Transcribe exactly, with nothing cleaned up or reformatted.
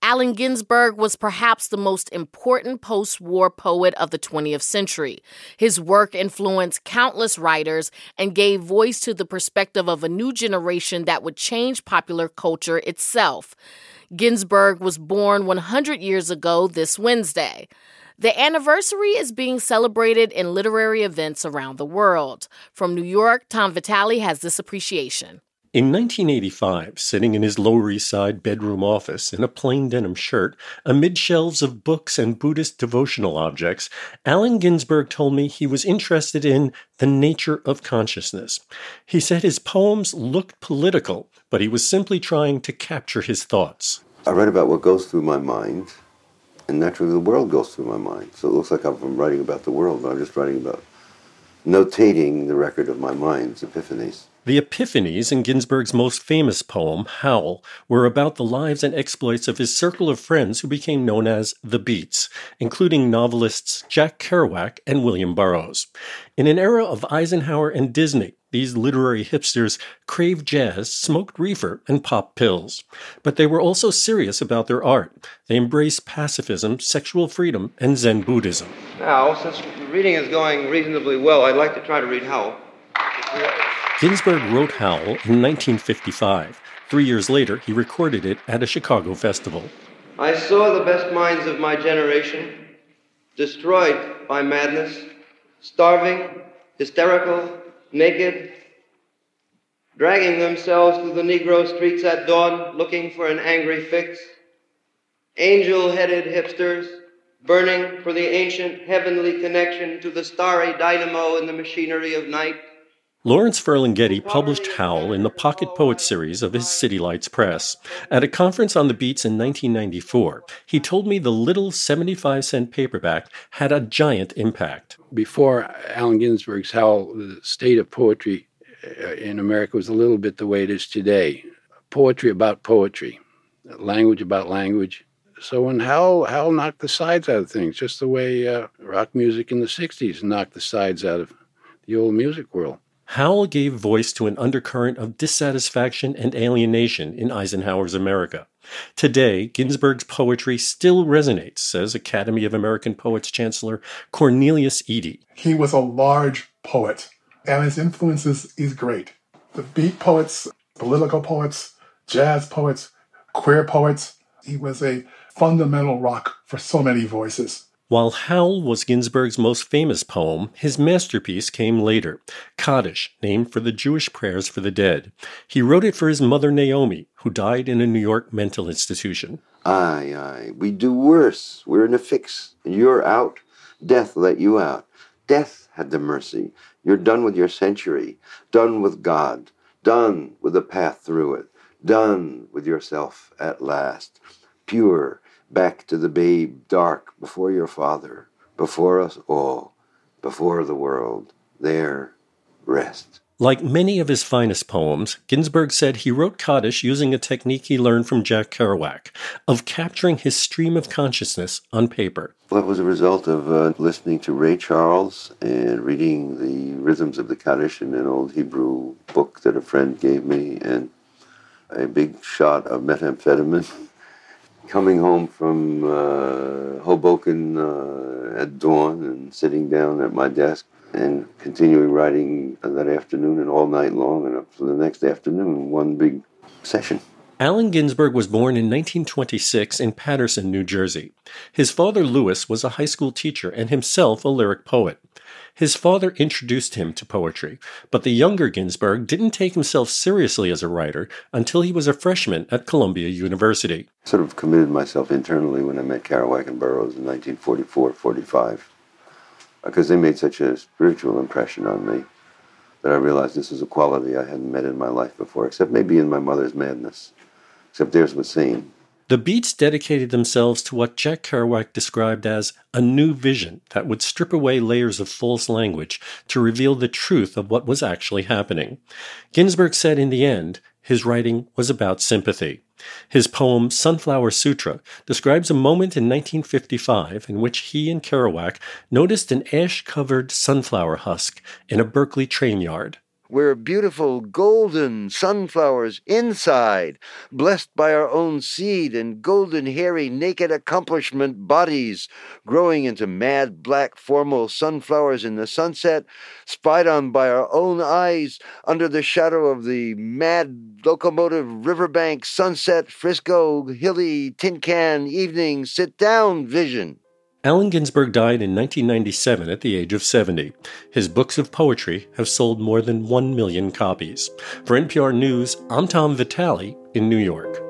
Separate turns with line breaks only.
Allen Ginsberg was perhaps the most important post-war poet of the twentieth century. His work influenced countless writers and gave voice to the perspective of a new generation that would change popular culture itself. Ginsberg was born one hundred years ago this Wednesday. The anniversary is being celebrated in literary events around the world. From New York, Tom Vitale has this appreciation.
In nineteen eighty-five, sitting in his Lower East Side bedroom office in a plain denim shirt, amid shelves of books and Buddhist devotional objects, Allen Ginsberg told me he was interested in the nature of consciousness. He said his poems looked political, but he was simply trying to capture his thoughts.
I write about what goes through my mind, and naturally the world goes through my mind. So it looks like I'm writing about the world, but I'm just writing about notating the record of my mind's epiphanies.
The epiphanies in Ginsberg's most famous poem, Howl, were about the lives and exploits of his circle of friends who became known as the Beats, including novelists Jack Kerouac and William Burroughs. In an era of Eisenhower and Disney, these literary hipsters craved jazz, smoked reefer, and popped pills. But they were also serious about their art. They embraced pacifism, sexual freedom, and Zen Buddhism.
Now, since reading is going reasonably well, I'd like to try to read Howl.
Ginsberg wrote Howl in nineteen fifty-five. Three years later, he recorded it at a Chicago festival.
I saw the best minds of my generation destroyed by madness, starving, hysterical, naked, dragging themselves through the Negro streets at dawn looking for an angry fix, angel-headed hipsters burning for the ancient heavenly connection to the starry dynamo in the machinery of night.
Lawrence Ferlinghetti published Howl in the Pocket Poet series of his City Lights Press. At a conference on the Beats in nineteen ninety-four, he told me the little seventy-five cent paperback had a giant impact.
Before Allen Ginsberg's Howl, the state of poetry in America was a little bit the way it is today. Poetry about poetry, language about language. So when Howl, Howl knocked the sides out of things, just the way uh, rock music in the sixties knocked the sides out of the old music world.
Howl gave voice to an undercurrent of dissatisfaction and alienation in Eisenhower's America. Today, Ginsberg's poetry still resonates, says Academy of American Poets Chancellor Cornelius Eady.
He was a large poet, and his influences is great. The beat poets, political poets, jazz poets, queer poets. He was a fundamental rock for so many voices.
While Howl was Ginsberg's most famous poem, his masterpiece came later, Kaddish, named for the Jewish prayers for the dead. He wrote it for his mother Naomi, who died in a New York mental institution.
Aye, aye, we do worse. We're in a fix, and you're out. Death let you out. Death had the mercy. You're done with your century, done with God, done with the path through it, done with yourself at last. Pure, back to the babe, dark, before your father, before us all, before the world. There, rest.
Like many of his finest poems, Ginsberg said he wrote Kaddish using a technique he learned from Jack Kerouac, of capturing his stream of consciousness on paper.
Well, that was a result of uh, listening to Ray Charles and reading the rhythms of the Kaddish in an old Hebrew book that a friend gave me, and a big shot of methamphetamine. Coming home from uh, Hoboken uh, at dawn and sitting down at my desk and continuing writing that afternoon and all night long and up to the next afternoon, one big session.
Allen Ginsberg was born in nineteen twenty-six in Paterson, New Jersey. His father, Louis, was a high school teacher and himself a lyric poet. His father introduced him to poetry, but the younger Ginsberg didn't take himself seriously as a writer until he was a freshman at Columbia University.
I sort of committed myself internally when I met Kerouac and Burroughs in nineteen forty-four forty-five, because they made such a spiritual impression on me that I realized this was a quality I hadn't met in my life before, except maybe in my mother's madness, except theirs was sane.
The Beats dedicated themselves to what Jack Kerouac described as a new vision that would strip away layers of false language to reveal the truth of what was actually happening. Ginsberg said in the end, his writing was about sympathy. His poem Sunflower Sutra describes a moment in nineteen fifty-five in which he and Kerouac noticed an ash-covered sunflower husk in a Berkeley train yard.
We're beautiful golden sunflowers inside, blessed by our own seed and golden hairy naked accomplishment bodies, growing into mad black formal sunflowers in the sunset, spied on by our own eyes under the shadow of the mad locomotive riverbank sunset Frisco hilly tin can evening sit down vision.
Allen Ginsberg died in nineteen ninety-seven at the age of seventy. His books of poetry have sold more than one million copies. For N P R News, I'm Tom Vitale in New York.